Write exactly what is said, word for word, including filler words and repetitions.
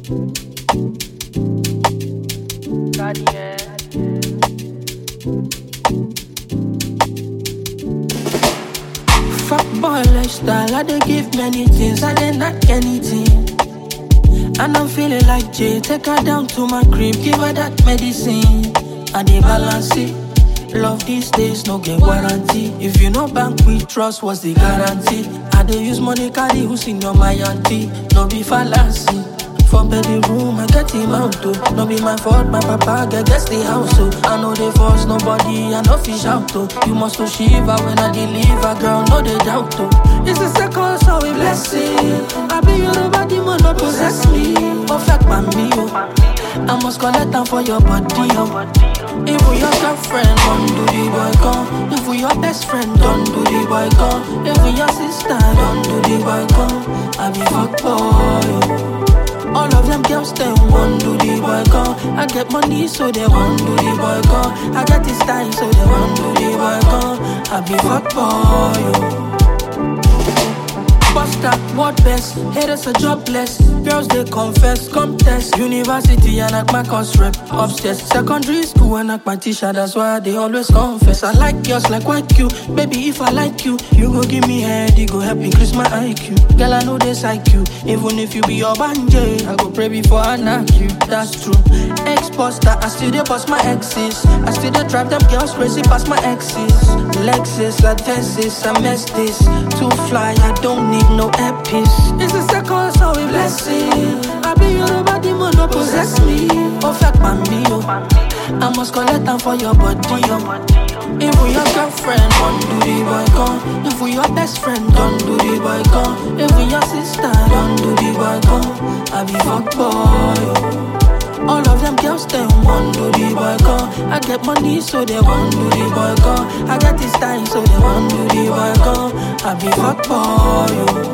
Fuck boy lifestyle, I dey give many things, I dey not anything. And I'm feeling like Jay, take her down to my crib, give her that medicine. I dey balance it, love these days no get warranty. If you no bank with trust, what's the guarantee? I dey use money carry who's in your my auntie, no be fallacy. For bedroom, I get him out too. No be my fault, my papa get gets the house too. I know they force nobody, I no fish out too. You must to shiver when I deliver, girl, no they doubt too. It's a second, so we blessing. I be your body, man, not possess me. Perfect by me, oh. I must collect them for your body, oh. If we your girlfriend, don't do the boy come. If we your best friend, don't do the boy come. If we your sister, don't do the boy come. I be fuck boy, oh. All of them girls, they want to the boy come. I get money, so they want to the boy come. I get this style, so they want to the boy come. I be fuck boy, yo. Bust that, what best? Haters are jobless. Girls, they confess, contest. University, and I my course rep. Upstairs, secondary school, and I my teacher. That's why they always confess. I like girls like white you. Baby, if I like you, you go give me head, you go help increase my I Q. Girl, I know they psych you. Even if you be your banjay, I go pray before I knock you. That's true. Ex-buster, I still they bust my exes. I still they drive them girls crazy past my exes. Lexus, advances, I mess this. Too fly, I don't need no earpiece. It's a second, so we blessing. I be your body, man, no possess me. Perfect by me, oh. I must collect them for your body, oh. If we your girlfriend, don't do the boy come. If we your best friend, don't do the boy come. If we your sister, don't do the boy come. I be fuck boy, oh. All of them girls, they want to the boy come. I get money, so they want to the boy come. I get this time, so they want to the boy come. I be fuck boy, yo.